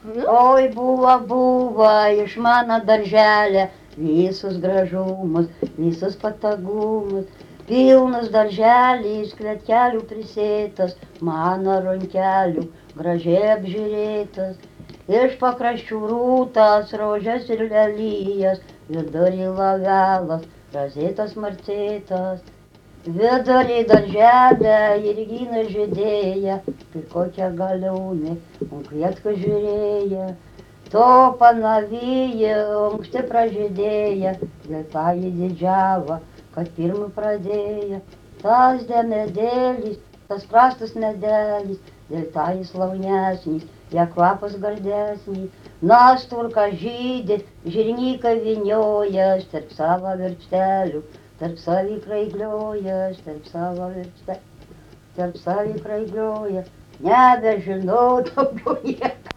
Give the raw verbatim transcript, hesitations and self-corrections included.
Oi, buvo, buvo iš mano darželio visus gražumus, visus patogumus. Pilnas darželis, kvietkelių prisėtas, mano runkelių gražiai apžiūrėtas. Iš pakraščių rūtas, rožės ir lelyjas, vidury lavelas, rozėtas marcėtas. Vidury darželio irgina žydėja, kaip kokia galiūnė, ant kvietkų žiūrėja. To panavyja, anksti pražydėja, dėl tą jį didžiavo, kad pirmą pradėjo. Tas demedėlis, tas prastas medelis, dėl tą jis launesnis, ją kvapas gardesnis. Nasturka žydi, žirnyką vyniojas, tarp savo virkštelių, tarp savį kraigliojas, tarp savo virkštelių, tarp savį kraigliojas. Nebežinau daugiau nieko.